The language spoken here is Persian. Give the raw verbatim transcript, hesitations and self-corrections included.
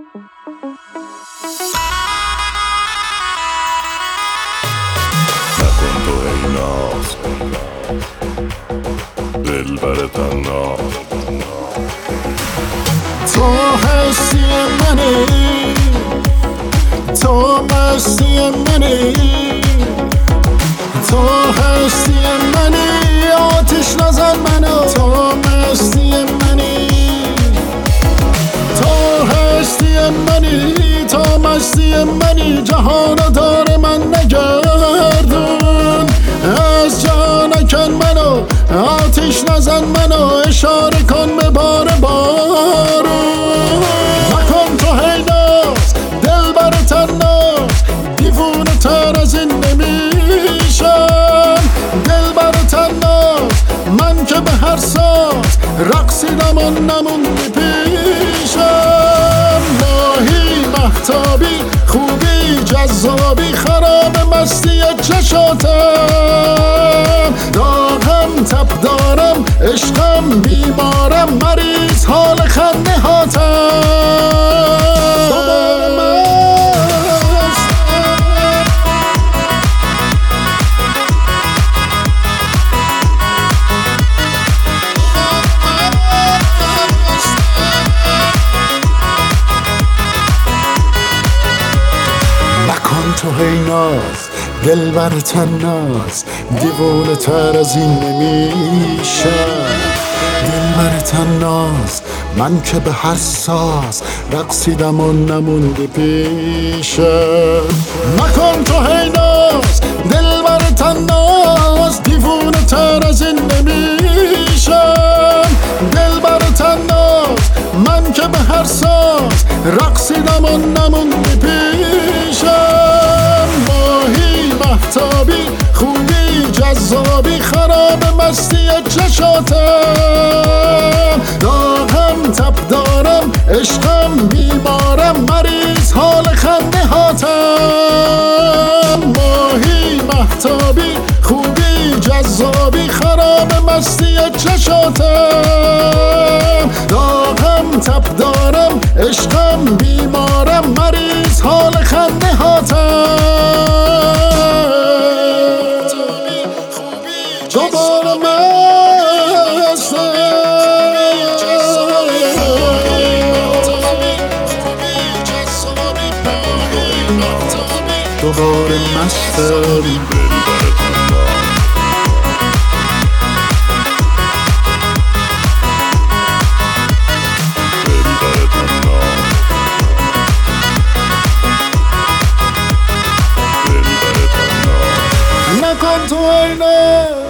نکن تو ای ناز دلبر تناز، تو هستی منی، تو مستی منی، تو هستی منی، آتش نزن منو، تو مستی منی، تو هستی منی، تو مستی منی، جهانو دار من نگردون، از جا نکن منو، آتش نزن منو، اشاره کن به بار بارون. نکن تو هی ناز دلبر تناز، دیوونه تر از این نمیشم، دلبر تناز من که به هر ساز رقصیدم و نموندی پیشم. ماهی مهتابی خوبی جذابی خراب مستی چشاتم، داغم تب دارم عشقم بیمارم مریض حال خنده هاتم. نکن تو هی ناز دلبر تناز، دیوونه تر از این نمیشم، دلبر تناز من که به هر ساز رقصیدم و نموندی پیشم. نکن تو هی ناز دلبر تناز، دیوونه تر از این نمیشم، دلبر تناز من که به هر ساز رقصیدم و نموندی پیشم. ماهی مهتابی خوبی جذابی خراب مستی چشاتم، داغم تب دارم عشقم بیمارم مریض حال خنده هاتم. ماهی مهتابی خوبی جذابی خراب مستی چشاتم، داغم تب دارم عشقم بیمارم مریض حال خنده هاتم. دوباره مستم، دوباره مستم. نکن تو ای ناز